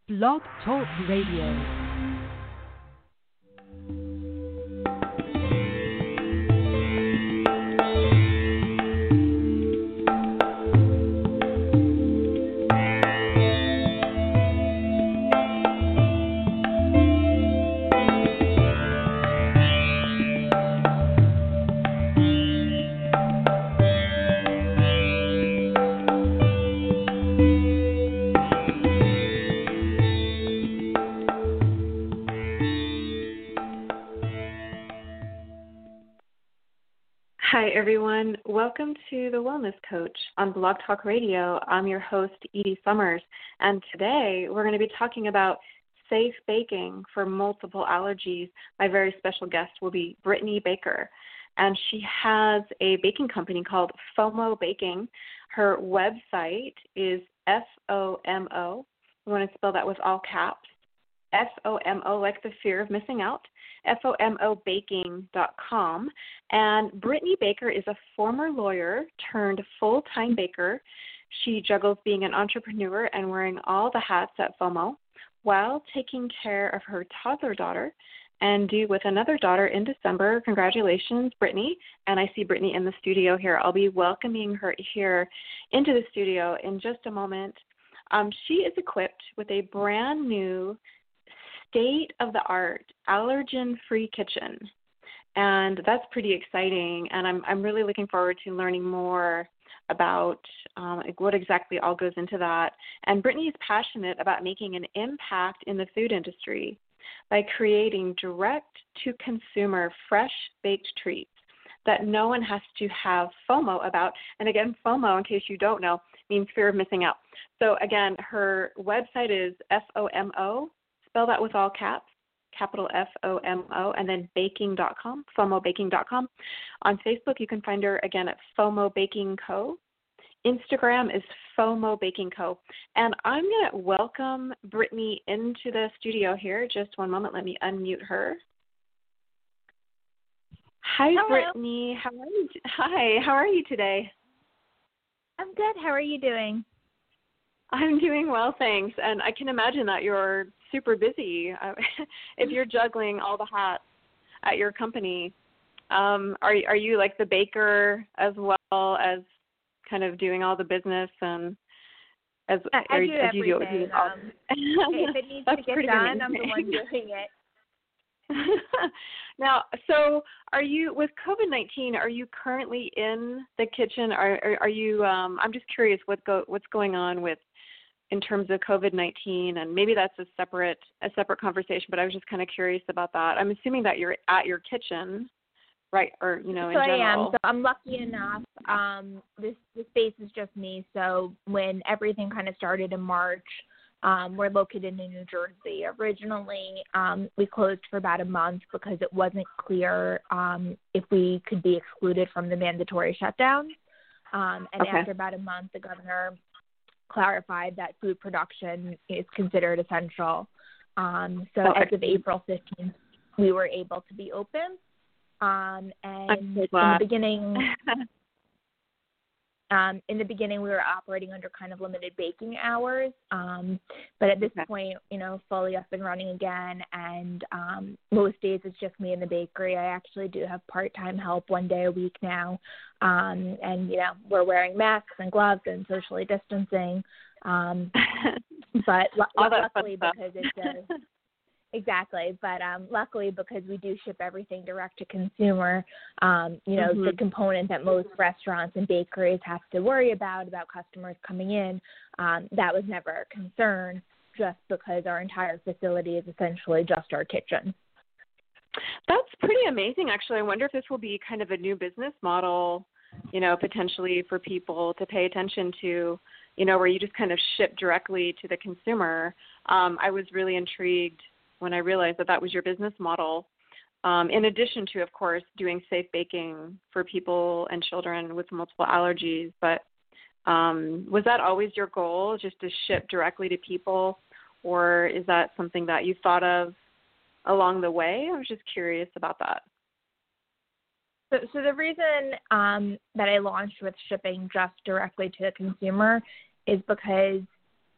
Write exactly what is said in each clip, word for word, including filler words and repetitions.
Blog Talk Radio. Hi, everyone. Welcome to The Wellness Coach on Blog Talk Radio. I'm your host, Edie Summers, and today we're going to be talking about safe baking for multiple allergies. My very special guest will be Brittany Baker, and she has a baking company called FOMO Baking. Her website is F O M O. I want to spell that with all caps. F O M O, like the fear of missing out, F O M O baking dot com. And Brittany Baker is a former lawyer turned full-time baker. She juggles being an entrepreneur and wearing all the hats at FOMO while taking care of her toddler daughter and due with another daughter in December. Congratulations, Brittany. And I see Brittany in the studio here. I'll be welcoming her here into the studio in just a moment. Um, she is equipped with a brand new state-of-the-art allergen-free kitchen, and that's pretty exciting, and I'm I'm really looking forward to learning more about um, what exactly all goes into that. And Brittany is passionate about making an impact in the food industry by creating direct-to-consumer fresh baked treats that no one has to have FOMO about. And again, FOMO, in case you don't know, means fear of missing out. So again, her website is F O M O. Spell that with all caps, capital F O M O, and then baking dot com, FOMO baking dot com. On Facebook, you can find her, again, at FOMO Baking Co. Instagram is FOMO Baking Co. And I'm going to welcome Brittany into the studio here. Just one moment. Let me unmute her. Hi, Hello. Brittany. How are you? Hi. How are you today? I'm good. How are you doing? I'm doing well, thanks. And I can imagine that you're super busy uh, if you're juggling all the hats at your company. Um, are are you like the baker as well as kind of doing all the business and as I, I or, do as you do, everything. do all, Um, if it needs to get done, amazing. I'm the one doing it. Now, so are you, with COVID nineteen, are you currently in the kitchen? Are are, are you? Um, I'm just curious what go what's going on with in terms of COVID nineteen, and maybe that's a separate a separate conversation. But I was just kind of curious about that. I'm assuming that you're at your kitchen, right? Or you know, in so general. I am. So I'm lucky enough. Um, this the space is just me. So when everything kind of started in March. Um, we're located in New Jersey. Originally, um, we closed for about a month because it wasn't clear um, if we could be excluded from the mandatory shutdown. Um, and okay. after about a month, the governor clarified that food production is considered essential. Um, so okay. as of April fifteenth, we were able to be open. Um, and I'm so in glad. the beginning... Um, in the beginning, we were operating under kind of limited baking hours, um, but at this okay. point, you know, fully up and running again, and um, most days it's just me in the bakery. I actually do have part-time help one day a week now, um, and, you know, we're wearing masks and gloves and socially distancing, um, but l- luckily because it's a... Exactly, but um, luckily because we do ship everything direct to consumer, um, you know, mm-hmm. the component that most restaurants and bakeries have to worry about, about customers coming in, um, that was never a concern just because our entire facility is essentially just our kitchen. That's pretty amazing, actually. I wonder if this will be kind of a new business model, you know, potentially for people to pay attention to, you know, where you just kind of ship directly to the consumer. Um, I was really intrigued when I realized that that was your business model, um, in addition to, of course, doing safe baking for people and children with multiple allergies. But um, was that always your goal, just to ship directly to people, or is that something that you thought of along the way? I was just curious about that. So, so the reason um, that I launched with shipping just directly to the consumer is because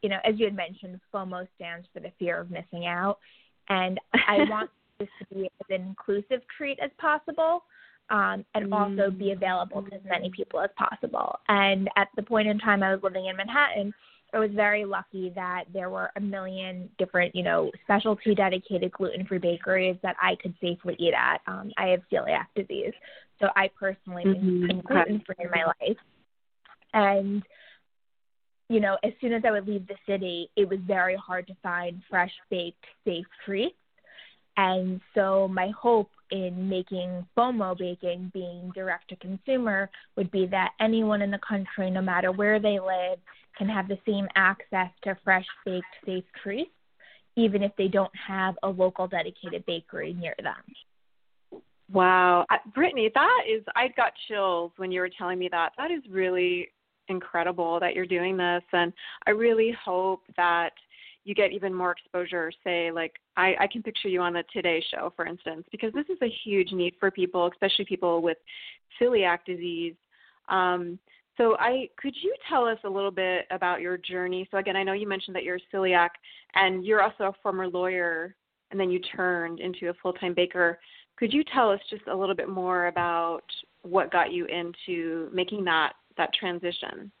you know, as you had mentioned, FOMO stands for the fear of missing out. And I want this to be as an inclusive treat as possible, um, and mm. also be available to as many people as possible. And at the point in time I was living in Manhattan, I was very lucky that there were a million different, you know, specialty dedicated gluten-free bakeries that I could safely eat at. Um, I have celiac disease, so I personally mm-hmm. am gluten-free in my life. And, you know, as soon as I would leave the city, it was very hard to find fresh baked, safe treats. And so my hope in making FOMO baking being direct to consumer would be that anyone in the country, no matter where they live, can have the same access to fresh baked, safe treats, even if they don't have a local dedicated bakery near them. Wow. Brittany, that is, I got chills when you were telling me that. That is really incredible that you're doing this. And I really hope that you get even more exposure, say, like, I, I can picture you on the Today Show, for instance, because this is a huge need for people, especially people with celiac disease. Um, so I could you tell us a little bit about your journey? So, again, I know you mentioned that you're celiac, and you're also a former lawyer, and then you turned into a full-time baker. Could you tell us just a little bit more about what got you into making that, that transition?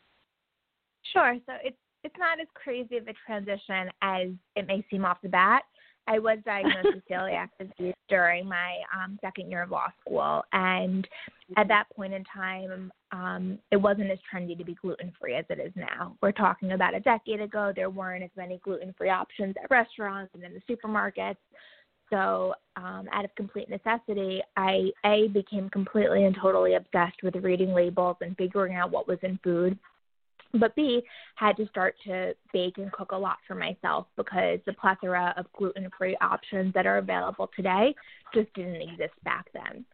Sure. So it's It's not as crazy of a transition as it may seem off the bat. I was diagnosed with celiac disease during my um, second year of law school, and at that point in time, um, it wasn't as trendy to be gluten-free as it is now. We're talking about a decade ago. There weren't as many gluten-free options at restaurants and in the supermarkets. So um, out of complete necessity, I, A, became completely and totally obsessed with reading labels and figuring out what was in food. But B, had to start to bake and cook a lot for myself because the plethora of gluten-free options that are available today just didn't exist back then.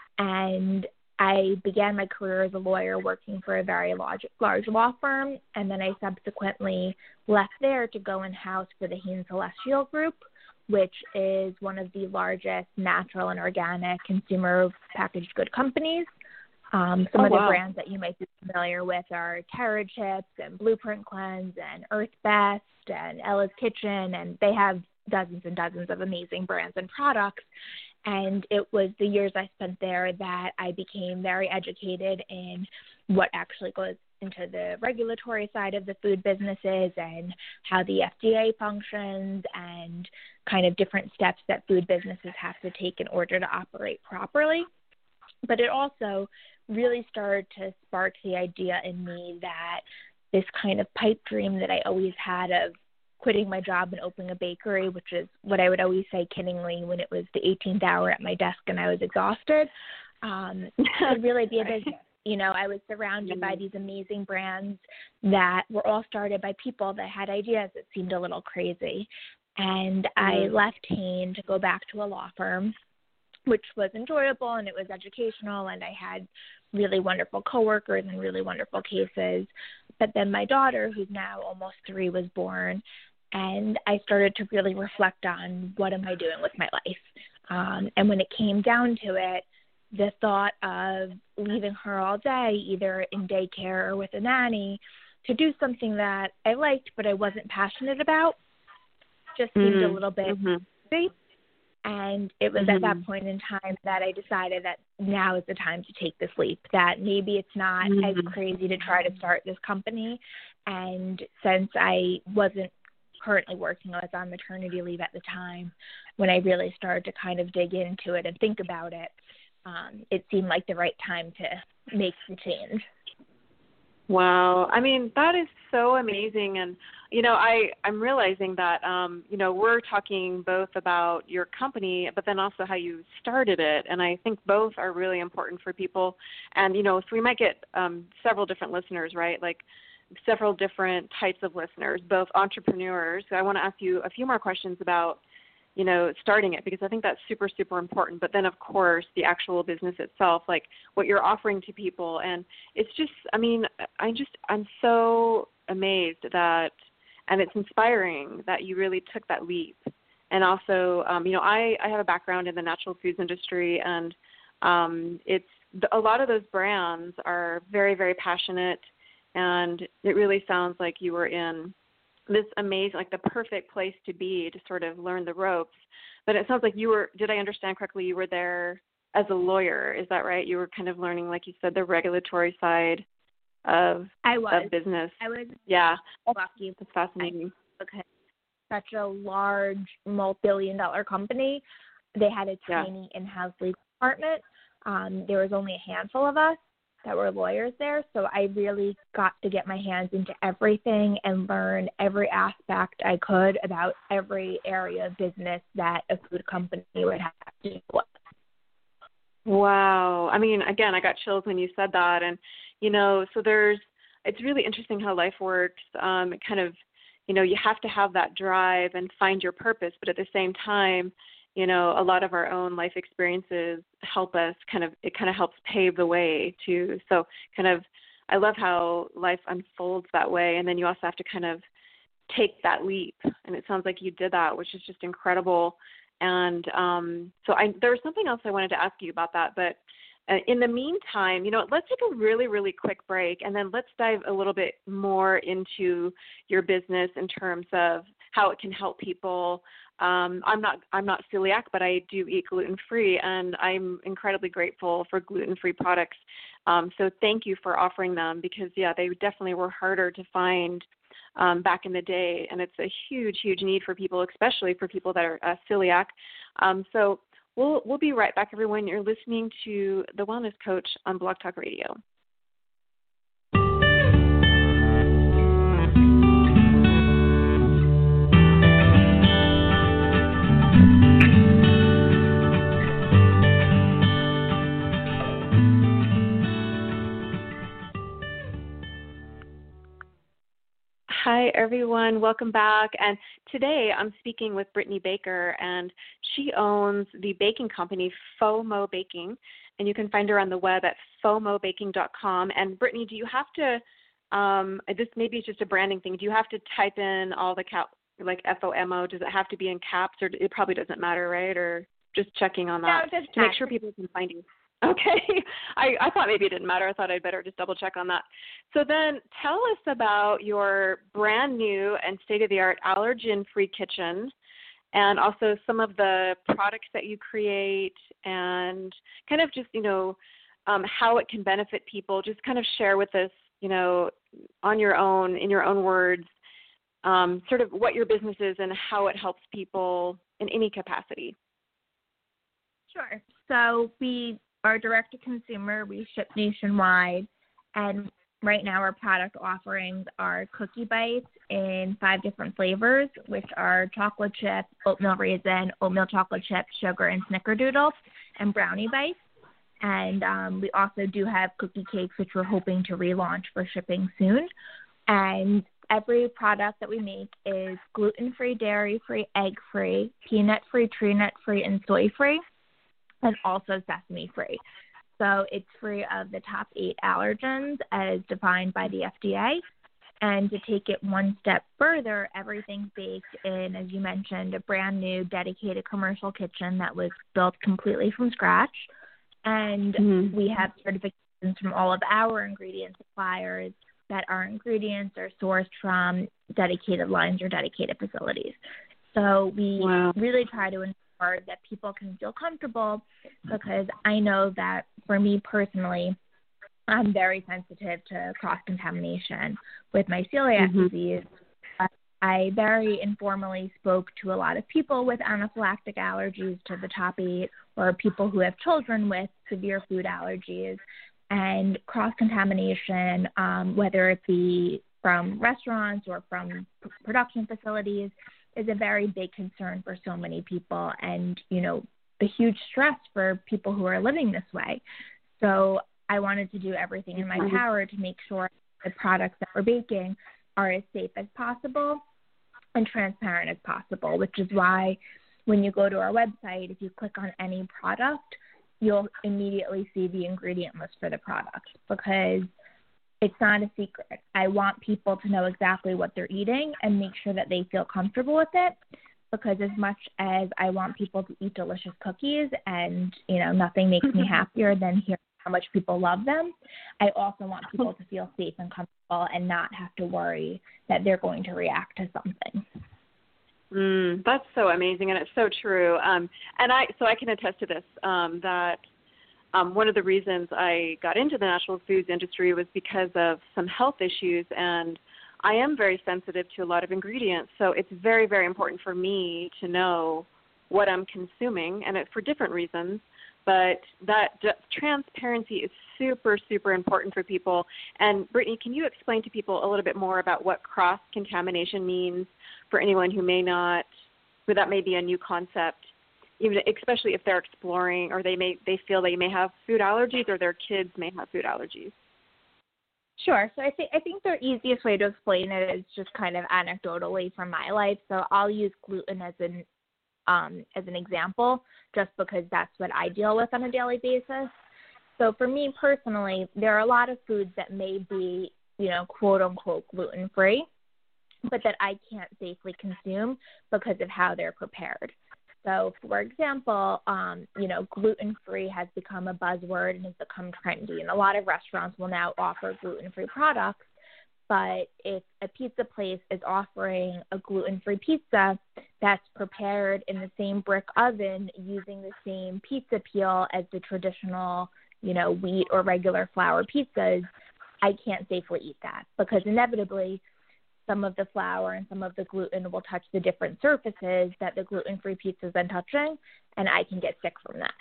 And I began my career as a lawyer working for a very large, large law firm, and then I subsequently left there to go in-house for the Hain Celestial Group, which is one of the largest natural and organic consumer packaged good companies. Um, some oh, of the wow. brands that you might be familiar with are Terra Chips and Blueprint Cleanse and Earth Best and Ella's Kitchen, and they have dozens and dozens of amazing brands and products. And it was the years I spent there that I became very educated in what actually goes into the regulatory side of the food businesses and how the F D A functions and kind of different steps that food businesses have to take in order to operate properly. But it also really started to spark the idea in me that this kind of pipe dream that I always had of quitting my job and opening a bakery, which is what I would always say kiddingly when it was the eighteenth hour at my desk and I was exhausted, um, would really be a business. You know, I was surrounded by these amazing brands that were all started by people that had ideas that seemed a little crazy. And I left Hain to go back to a law firm, which was enjoyable and it was educational and I had really wonderful coworkers and really wonderful cases. But then my daughter, who's now almost three, was born, and I started to really reflect on what am I doing with my life. Um, and when it came down to it, the thought of leaving her all day, either in daycare or with a nanny, to do something that I liked but I wasn't passionate about just seemed mm-hmm. a little bit mm-hmm. crazy. And it was mm-hmm. at that point in time that I decided that now is the time to take this leap, that maybe it's not mm-hmm. as crazy to try to start this company. And since I wasn't currently working, I was on maternity leave at the time, when I really started to kind of dig into it and think about it, um, it seemed like the right time to make the change. Wow. I mean, that is so amazing. And, you know, I, I'm realizing that, um, you know, we're talking both about your company, but then also how you started it. And I think both are really important for people. And, you know, so we might get um, several different listeners, right? Like several different types of listeners, both entrepreneurs. So I want to ask you a few more questions about, you know, starting it, because I think that's super, super important. But then, of course, the actual business itself, like what you're offering to people. And it's just, I mean, I just, I'm so amazed that, and it's inspiring that you really took that leap. And also, um, you know, I, I have a background in the natural foods industry, and um, it's, a lot of those brands are very, very passionate, and it really sounds like you were in this amazing, like the perfect place to be to sort of learn the ropes. But it sounds like you were, did I understand correctly, you were there as a lawyer, is that right? You were kind of learning, like you said, the regulatory side of, I was. of business. I was yeah. lucky. That's fascinating. Because such a large multi-billion dollar company, they had a tiny yeah. in-house legal department. Um, there was only a handful of us that were lawyers there, so I really got to get my hands into everything and learn every aspect I could about every area of business that a food company would have to do with. Wow. I mean, again, I got chills when you said that. And, you know, so there's, it's really interesting how life works. Um, it kind of, you know, you have to have that drive and find your purpose, but at the same time, you know, a lot of our own life experiences help us kind of, it kind of helps pave the way too. So kind of, I love how life unfolds that way. And then you also have to kind of take that leap. And it sounds like you did that, which is just incredible. And um, so I, there was something else I wanted to ask you about that, but uh, in the meantime, you know, let's take a really, really quick break, and then let's dive a little bit more into your business in terms of how it can help people. Um, I'm not, I'm not celiac, but I do eat gluten-free, and I'm incredibly grateful for gluten-free products. Um, so thank you for offering them, because yeah, they definitely were harder to find Um, back in the day, and it's a huge, huge need for people, especially for people that are uh, celiac. Um, so we'll we'll be right back, everyone. You're listening to The Wellness Coach on Blog Talk Radio. Hi, everyone. Welcome back. And today I'm speaking with Brittany Baker, and she owns the baking company FOMO Baking, and you can find her on the web at fomo baking dot com. And Brittany, do you have to, um, this maybe it's just a branding thing, do you have to type in all the cap, like F O M O? Does it have to be in caps, or it probably doesn't matter, right? Or just checking on that no, just to make sure people can find you. Okay. I, I thought maybe it didn't matter. I thought I'd better just double check on that. So then tell us about your brand new and state-of-the-art allergen-free kitchen, and also some of the products that you create, and kind of just, you know, um, how it can benefit people. Just kind of share with us, you know, on your own, in your own words, um, sort of what your business is and how it helps people in any capacity. Sure. So we are direct to consumer. We ship nationwide, and right now our product offerings are cookie bites in five different flavors, which are chocolate chip, oatmeal raisin, oatmeal chocolate chip, sugar, and snickerdoodle, and brownie bites. And um, we also do have cookie cakes, which we're hoping to relaunch for shipping soon. And every product that we make is gluten-free, dairy-free, egg-free, peanut-free, tree nut-free, and soy-free, and also sesame-free. So it's free of the top eight allergens as defined by the F D A. And to take it one step further, everything's baked in, as you mentioned, a brand new dedicated commercial kitchen that was built completely from scratch. And mm-hmm. we have certifications from all of our ingredient suppliers that our ingredients are sourced from dedicated lines or dedicated facilities. So we wow. really try to that people can feel comfortable, because I know that for me personally, I'm very sensitive to cross-contamination with my celiac mm-hmm. disease. I very informally spoke to a lot of people with anaphylactic allergies to the top eight, or people who have children with severe food allergies, and cross-contamination, um, whether it be from restaurants or from p- production facilities, is a very big concern for so many people, and, you know, the huge stress for people who are living this way. So I wanted to do everything in my power to make sure the products that we're baking are as safe as possible and transparent as possible, which is why when you go to our website, if you click on any product, you'll immediately see the ingredient list for the product, because it's not a secret. I want people to know exactly what they're eating and make sure that they feel comfortable with it, because as much as I want people to eat delicious cookies, and, you know, nothing makes me happier than hearing how much people love them. I also want people to feel safe and comfortable and not have to worry that they're going to react to something. Mm, that's so amazing, and it's so true. Um, and I, so I can attest to this, um, that um, one of the reasons I got into the natural foods industry was because of some health issues, and I am very sensitive to a lot of ingredients. So it's very, very important for me to know what I'm consuming, and it's for different reasons. But that d- transparency is super, super important for people. And Brittany, can you explain to people a little bit more about what cross-contamination means for anyone who may not, who that may be a new concept, even especially if they're exploring or they may they feel they may have food allergies or their kids may have food allergies? Sure. So I think I think the easiest way to explain it is just kind of anecdotally from my life. So I'll use gluten as an um, as an example, just because that's what I deal with on a daily basis. So for me personally, there are a lot of foods that may be, you know, quote unquote gluten free, but that I can't safely consume because of how they're prepared. So, for example, um, you know, gluten-free has become a buzzword and has become trendy, and a lot of restaurants will now offer gluten-free products. But if a pizza place is offering a gluten-free pizza that's prepared in the same brick oven using the same pizza peel as the traditional, you know, wheat or regular flour pizzas, I can't safely eat that because inevitably some of the flour and some of the gluten will touch the different surfaces that the gluten-free pizza is then touching, and I can get sick from that.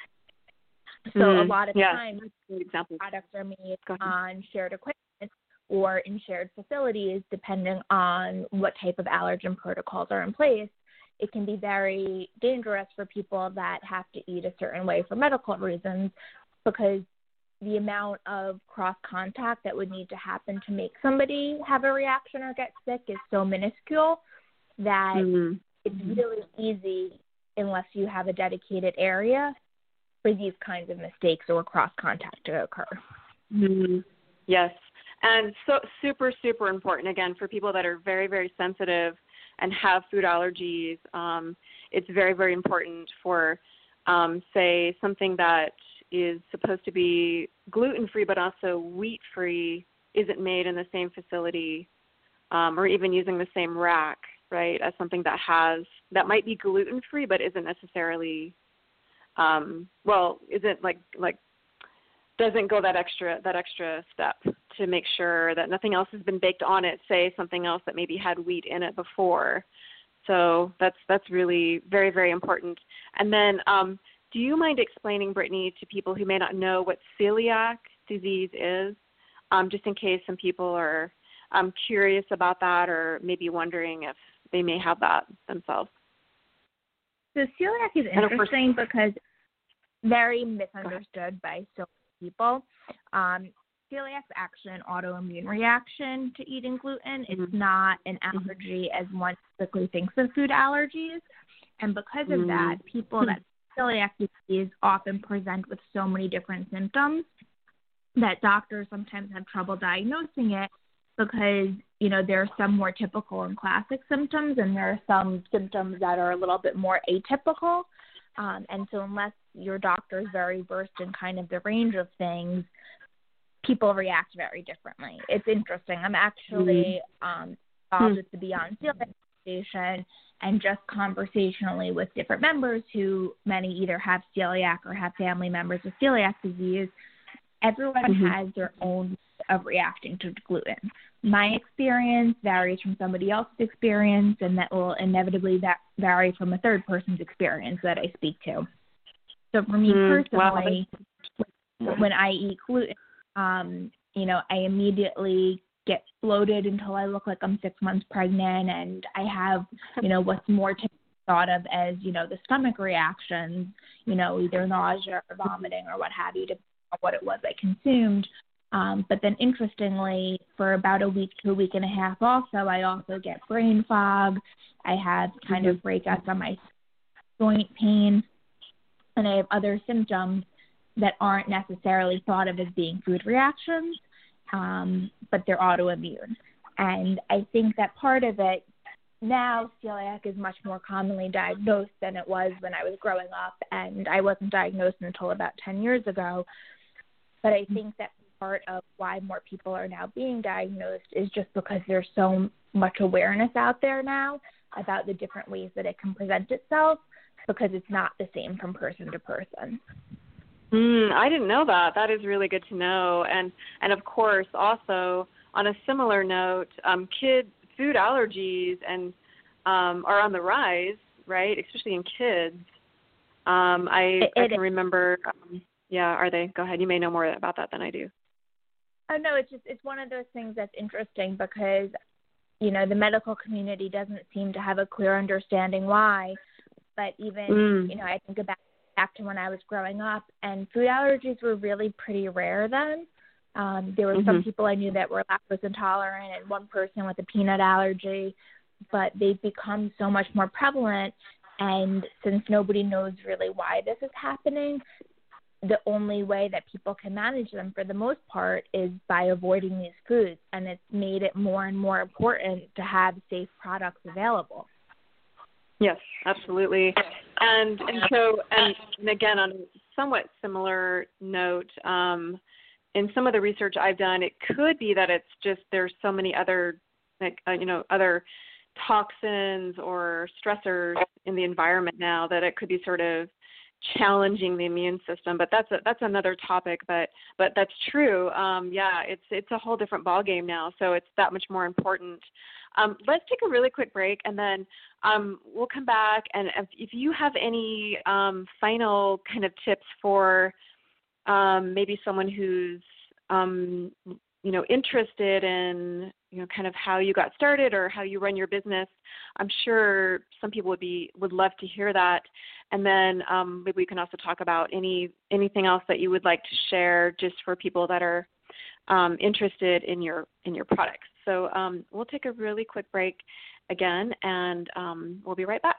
So mm, a lot of yeah. times, products are made on shared equipment or in shared facilities, depending on what type of allergen protocols are in place. It can be very dangerous for people that have to eat a certain way for medical reasons because the amount of cross-contact that would need to happen to make somebody have a reaction or get sick is so minuscule that mm-hmm. it's really easy, unless you have a dedicated area, for these kinds of mistakes or cross-contact to occur. Mm-hmm. Yes, and so super, super important, again, for people that are very, very sensitive and have food allergies. Um, it's very, very important for, um, say, something that is supposed to be gluten-free but also wheat-free isn't made in the same facility um, or even using the same rack, right, as something that has, that might be gluten-free but isn't necessarily, um, well, isn't like, like, doesn't go that extra, that extra step to make sure that nothing else has been baked on it, say something else that maybe had wheat in it before. So that's, that's really very, very important. And then, um, do you mind explaining, Brittany, to people who may not know what celiac disease is, um, just in case some people are um, curious about that or maybe wondering if they may have that themselves? So celiac is interesting because it's very misunderstood by so many people. Um, celiac is actually an autoimmune reaction to eating gluten. It's mm-hmm. not an allergy mm-hmm. as one typically thinks of food allergies. And because mm-hmm. of that, people that celiac disease often present with so many different symptoms that doctors sometimes have trouble diagnosing it because, you know, there are some more typical and classic symptoms and there are some symptoms that are a little bit more atypical. Um, and so unless your doctor is very versed in kind of the range of things, people react very differently. It's interesting. I'm actually um, involved with the Beyond Celiac Foundation, and just conversationally with different members who many either have celiac or have family members with celiac disease, everyone mm-hmm. has their own way of reacting to gluten. My experience varies from somebody else's experience, and that will inevitably va- vary from a third person's experience that I speak to. So for me mm, personally, wow. when I eat gluten, um, you know, I immediately get bloated until I look like I'm six months pregnant, and I have, you know, what's more typically thought of as, you know, the stomach reactions, you know, either nausea or vomiting or what have you, depending on what it was I consumed. Um, but then interestingly, for about a week to a week and a half also, I also get brain fog. I have kind mm-hmm. of breakouts on my joint pain, and I have other symptoms that aren't necessarily thought of as being food reactions. Um, but they're autoimmune. And I think that part of it, now celiac is much more commonly diagnosed than it was when I was growing up, and I wasn't diagnosed until about ten years ago. But I think that part of why more people are now being diagnosed is just because there's so much awareness out there now about the different ways that it can present itself, because it's not the same from person to person. Mm, I didn't know that. That is really good to know. And, and of course, also on a similar note, um, kid food allergies and um, are on the rise, right? Especially in kids. Um, I, it, I it can remember. Um, yeah, are they? Go ahead. You may know more about that than I do. Oh no, it's just it's one of those things that's interesting because, you know, the medical community doesn't seem to have a clear understanding why. But even, mm. you know, I think about back to when I was growing up, and food allergies were really pretty rare then. Um, there were mm-hmm. some people I knew that were lactose intolerant and one person with a peanut allergy, but they've become so much more prevalent. And since nobody knows really why this is happening, the only way that people can manage them for the most part is by avoiding these foods. And it's made it more and more important to have safe products available. Yes, absolutely. And and so, and, and again, on a somewhat similar note, um, in some of the research I've done, it could be that it's just there's so many other, like, uh, you know, other toxins or stressors in the environment now that it could be sort of challenging the immune system. But that's a, that's another topic. But but that's true. Um, yeah, it's it's a whole different ballgame now. So it's that much more important. Um, let's take a really quick break, and then um, we'll come back. And if, if you have any um, final kind of tips for um, maybe someone who's um, you know interested in you know kind of how you got started or how you run your business, I'm sure some people would be would love to hear that. And then um, maybe we can also talk about any anything else that you would like to share just for people that are um, interested in your in your products. So um, we'll take a really quick break again, and um, we'll be right back.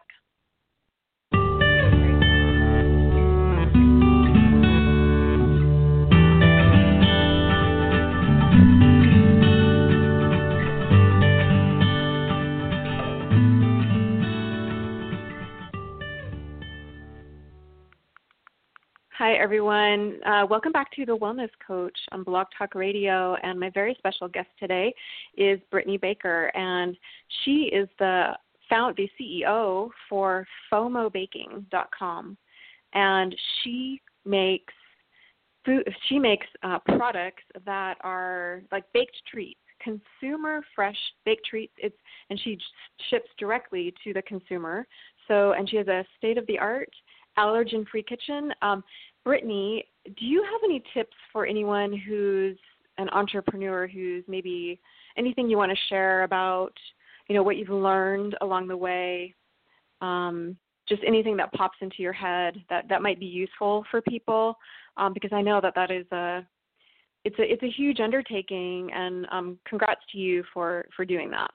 Hi, everyone. Uh, welcome back to The Wellness Coach on Blog Talk Radio. And my very special guest today is Brittany Baker. And she is the found, the C E O for FOMO Baking dot com. And she makes food, she makes uh, products that are like baked treats, consumer fresh baked treats. It's, and she ships directly to the consumer. So, and she has a state-of-the-art allergen-free kitchen. Um, Brittany, do you have any tips for anyone who's an entrepreneur, who's maybe anything you want to share about, you know, what you've learned along the way, um, just anything that pops into your head that, that might be useful for people? Um, because I know that that is a, it's a, it's a huge undertaking, and um, congrats to you for, for doing that.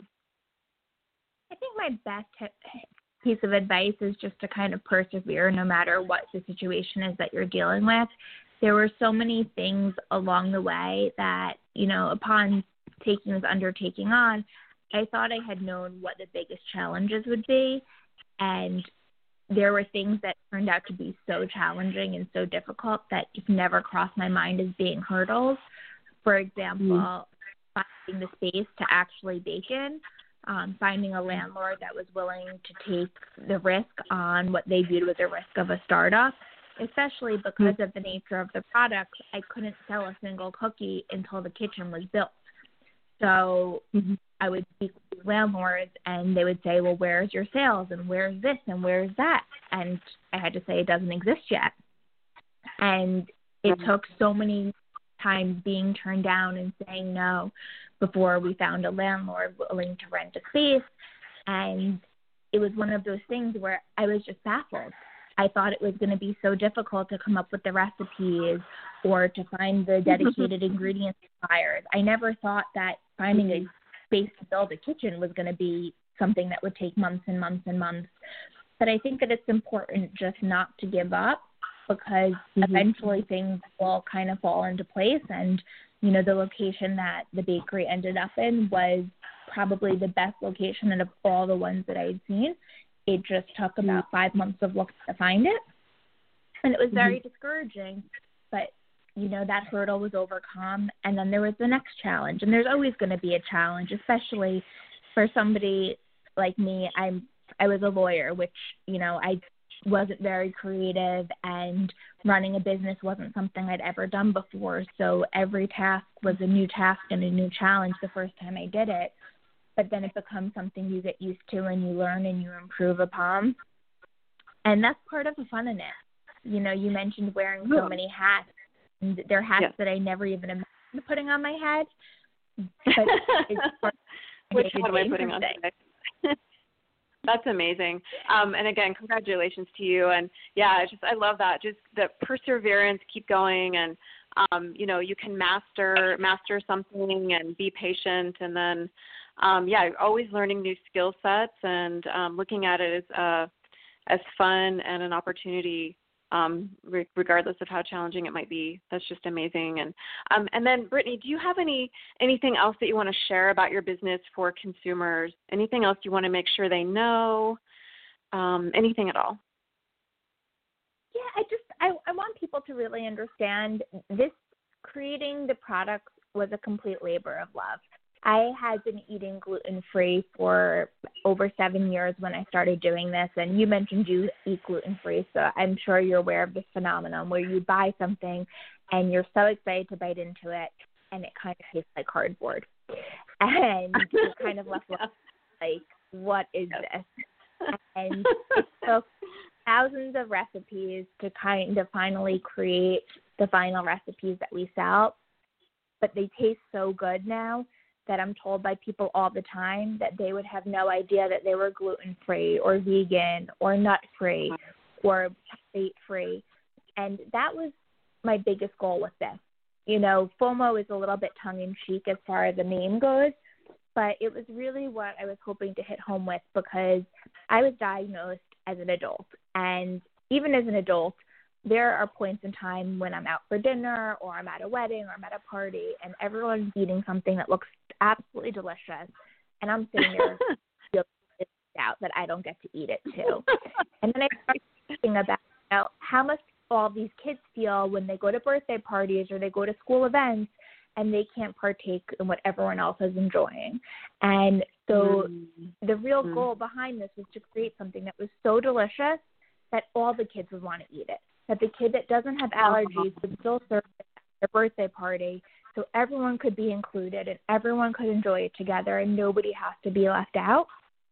I think my best tip piece of advice is just to kind of persevere no matter what the situation is that you're dealing with. There were so many things along the way that, you know, upon taking this undertaking on, I thought I had known what the biggest challenges would be. And there were things that turned out to be so challenging and so difficult that just never crossed my mind as being hurdles. For example, mm-hmm. finding the space to actually bake in. Um, finding a landlord that was willing to take the risk on what they viewed as a risk of a startup, especially because of the nature of the product. I couldn't sell a single cookie until the kitchen was built. So mm-hmm. I would speak with landlords, and they would say, well, where's your sales, and where's this, and where's that? And I had to say it doesn't exist yet. And it mm-hmm. took so many times being turned down and saying no before we found a landlord willing to rent a space. And it was one of those things where I was just baffled. I thought it was going to be so difficult to come up with the recipes or to find the dedicated ingredient suppliers. I never thought that finding a space to build a kitchen was going to be something that would take months and months and months. But I think that it's important just not to give up, because mm-hmm. eventually things will kind of fall into place. And, you know, the location that the bakery ended up in was probably the best location out of all the ones that I had seen. It just took about five months of looking to find it. And it was very mm-hmm. discouraging. But you know, that hurdle was overcome, and then there was the next challenge. And there's always going to be a challenge, especially for somebody like me. I'm I was a lawyer, which, you know, I wasn't very creative, and running a business wasn't something I'd ever done before. So every task was a new task and a new challenge the first time I did it. But then it becomes something you get used to and you learn and you improve upon. And that's part of the fun in it. You know, you mentioned wearing so many hats. And they're hats yeah. that I never even imagined putting on my head. But it's part of Which one am I putting on today? That's amazing. Um, and again, congratulations to you. And yeah, it's just I love that. Just the perseverance, keep going, and um, you know, you can master master something and be patient, and then um, yeah, always learning new skill sets and um, looking at it as uh, as fun and an opportunity. Um, re- regardless of how challenging it might be. That's just amazing. And um, and then, Brittany, do you have any anything else that you want to share about your business for consumers? Anything else you want to make sure they know? Um, anything at all? Yeah, I just I, I want people to really understand this. Creating the products was a complete labor of love. I had been eating gluten-free for over seven years when I started doing this, and you mentioned you eat gluten-free, so I'm sure you're aware of this phenomenon where you buy something and you're so excited to bite into it, and it kind of tastes like cardboard. And you're kind of left with, like, what is this? And it took thousands of recipes to kind of finally create the final recipes that we sell, but they taste so good now that I'm told by people all the time that they would have no idea that they were gluten-free or vegan or nut-free or plant-free. And that was my biggest goal with this. You know, FOMO is a little bit tongue-in-cheek as far as the name goes, but it was really what I was hoping to hit home with, because I was diagnosed as an adult. And even as an adult, there are points in time when I'm out for dinner or I'm at a wedding or I'm at a party and everyone's eating something that looks absolutely delicious, and I'm sitting there feeling out that I don't get to eat it too. And then I started thinking about, you know, how much all these kids feel when they go to birthday parties or they go to school events and they can't partake in what everyone else is enjoying. And so mm. the real mm. goal behind this was to create something that was so delicious that all the kids would want to eat it, that the kid that doesn't have allergies would still serve it at their birthday party, so everyone could be included and everyone could enjoy it together and nobody has to be left out.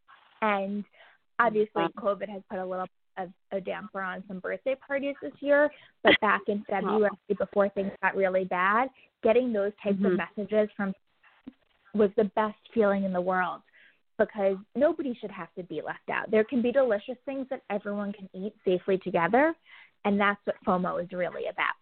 And obviously COVID has put a little bit of a damper on some birthday parties this year, but back in February, before things got really bad, getting those types mm-hmm. of messages from was the best feeling in the world, because nobody should have to be left out. There can be delicious things that everyone can eat safely together, and that's what FOMO is really about.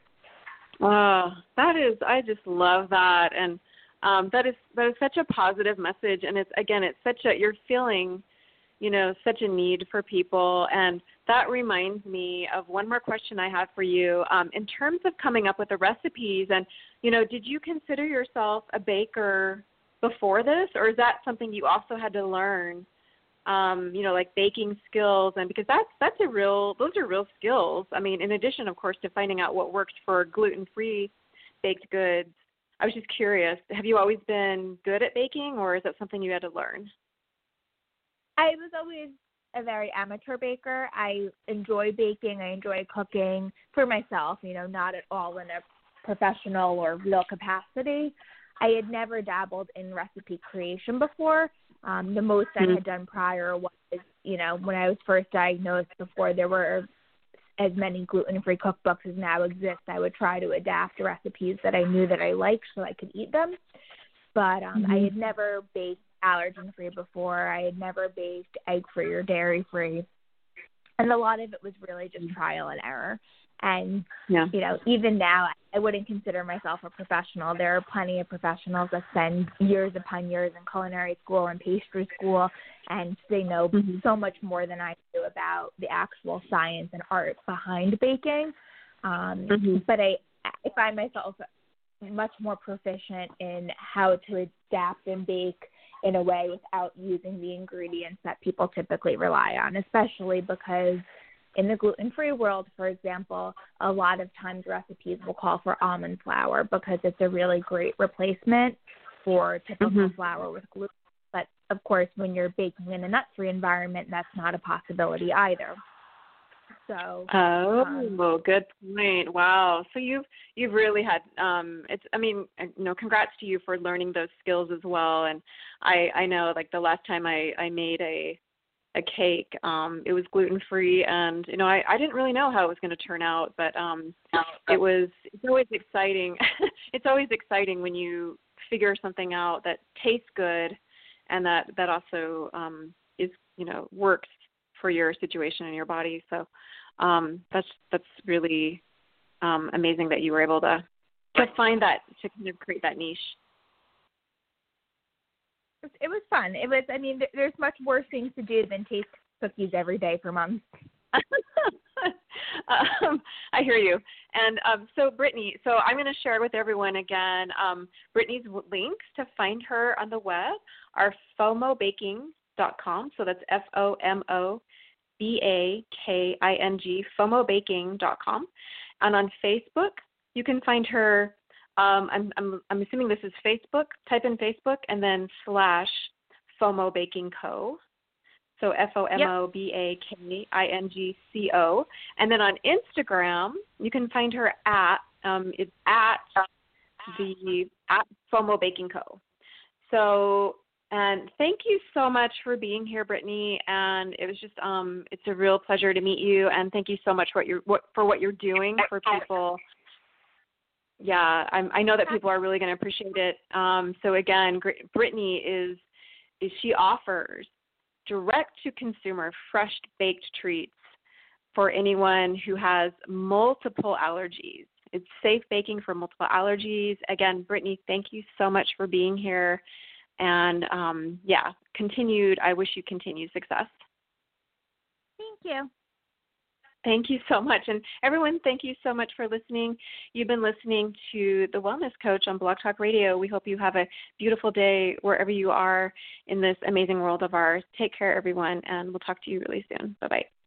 Oh, that is, I just love that. And um, that is, that is such a positive message. And it's, again, it's such a, you're feeling, you know, such a need for people. And that reminds me of one more question I have for you. Um, in terms of coming up with the recipes, and, you know, did you consider yourself a baker before this, or is that something you also had to learn? Um, you know, like baking skills, and because that's that's a real, those are real skills. I mean, in addition, of course, to finding out what works for gluten-free baked goods. I was just curious, have you always been good at baking, or is that something you had to learn? I was always a very amateur baker. I enjoy baking. I enjoy cooking for myself, you know, not at all in a professional or real capacity. I had never dabbled in recipe creation before. Um, the most mm-hmm. I had done prior was, you know, when I was first diagnosed, before there were as many gluten-free cookbooks as now exist, I would try to adapt recipes that I knew that I liked so I could eat them. But um, mm-hmm. I had never baked allergen-free before. I had never baked egg-free or dairy-free. And a lot of it was really just trial and error. And, yeah. you know, even now, I wouldn't consider myself a professional. There are plenty of professionals that spend years upon years in culinary school and pastry school, and they know mm-hmm. so much more than I do about the actual science and art behind baking. Um, mm-hmm. But I, I find myself much more proficient in how to adapt and bake in a way without using the ingredients that people typically rely on, especially because in the gluten-free world, for example, a lot of times recipes will call for almond flour because it's a really great replacement for typical mm-hmm. flour with gluten. But, of course, when you're baking in a nut-free environment, that's not a possibility either. So, oh, um, good point. Wow. So you've you've really had um, it's. I mean, you know, congrats to you for learning those skills as well. And I, I know, like the last time I, I made a a cake, um, it was gluten free, and you know, I, I didn't really know how it was going to turn out, but um, it was. It's always exciting. It's always exciting when you figure something out that tastes good, and that that also um, is you know works for your situation and your body. So um, that's that's really um, amazing that you were able to to find that, to kind of create that niche. It was fun. It was. I mean, there's much worse things to do than taste cookies every day for months. um, I hear you. And um, so Brittany, so I'm going to share with everyone again. Um, Brittany's links to find her on the web are fomo baking dot com. So that's F O M O B A K I N G, fomo baking dot com. And on Facebook, you can find her, um, I'm, I'm, I'm assuming this is Facebook, type in Facebook and then slash FOMO Baking Co. So F O M O B A K I N G C O. And then on Instagram, you can find her at, um, it's at the, at FOMO Baking Co. So, and thank you so much for being here, Brittany. And it was just, um, it's a real pleasure to meet you. And thank you so much for what you're, what, for what you're doing for people. Yeah, I'm, I know that people are really going to appreciate it. Um, so again, Brittany is, is she offers direct to consumer fresh baked treats for anyone who has multiple allergies. It's safe baking for multiple allergies. Again, Brittany, thank you so much for being here. And, um, yeah, continued, I wish you continued success. Thank you. Thank you so much. And everyone, thank you so much for listening. You've been listening to The Wellness Coach on Blog Talk Radio. We hope you have a beautiful day wherever you are in this amazing world of ours. Take care, everyone, and we'll talk to you really soon. Bye-bye.